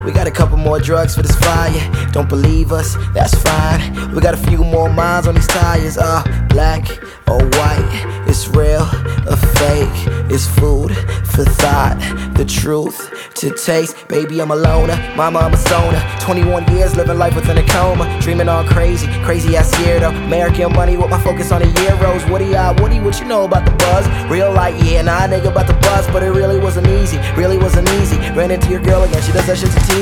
We got a couple more drugs for this fire. Don't believe us, that's fine. We got a few more miles on these tires. Black or white, it's real or fake. It's food for thought, the truth to taste. Baby, I'm a loner, mama, I'm a stoner. 21 years living life within a coma. Dreaming all crazy, crazy ass year though. American money with my focus on the euros. Woody, what you know about the buzz? Real light, yeah, nah, nigga about the buzz. But it really wasn't easy, really wasn't easy. Ran into your girl again, she does that shit to tease.